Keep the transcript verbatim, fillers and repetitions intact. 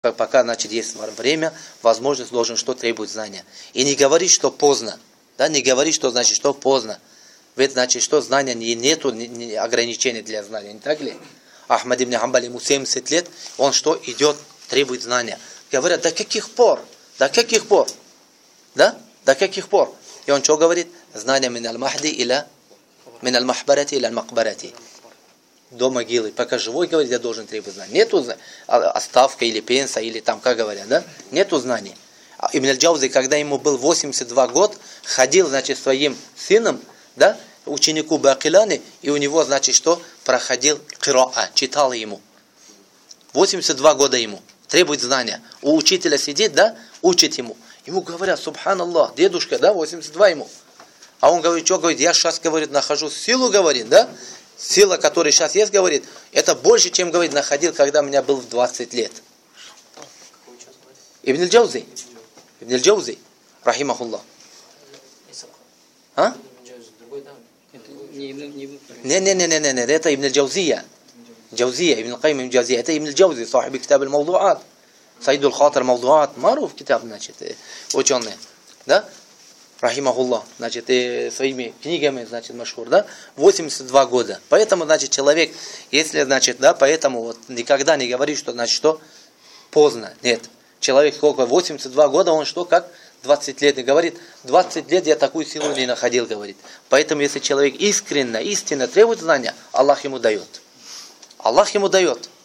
Пока, значит, есть время, возможность, должен что требует знания. И не говорить, что поздно. Да, не говорить, что значит, что поздно. Ведь значит, что знания не, нету не, не ограничений для знания, не так ли? Ахмад ибн Хамбаль, ему семьдесят лет, он что идет, требует знания. Говорят, до каких пор? До каких пор? Да? До каких пор? И он что говорит? Знания мин аль-махди иля мин аль-махбарати иля аль-макбарати. До могилы. Пока живой, говорит, я должен требовать знаний. Нету оставка или пенсия, или там, как говорят, да? Нету знаний. Ибн аль-Джаузи, когда ему был восемьдесят два года, ходил, значит, своим сыном, да, ученику Бакиляни, и у него, значит, что? Проходил кира'a, читал ему. восемьдесят два года ему. Требует знания. У учителя сидит, да, учит ему. Ему говорят, субханаллах, дедушка, да, восемьдесят два ему. А он говорит, что говорит, я сейчас, говорит, нахожу силу, говорит, да? Сила, которая сейчас есть, говорит, это больше, чем, говорит, находил, когда у меня был в двадцать лет. Ибн аль-Джаузи. Ибн аль-Джаузи. Рахимахуллах. А? Не-не-не-не-не, это Ибн аль-Джаузия. Джаузия, Ибн аль-Кайм ибн Джаузия. Это Ибн аль-Джаузи, сахиб китаб аль-Мавдуат. Саид аль-Хатар Мавдуат. Маруф китаб, значит, ученые. Да? Рахимахуллах, значит, и своими книгами, значит, машхур, да, восемьдесят два года. Поэтому, значит, человек, если, значит, да, поэтому вот никогда не говорит, что, значит, что поздно. Нет. Человек сколько, восемьдесят два года, он что, как двадцать лет, и говорит, двадцать лет я такую силу не находил, говорит. Поэтому, если человек искренне, истинно требует знания, Аллах ему дает. Аллах ему дает.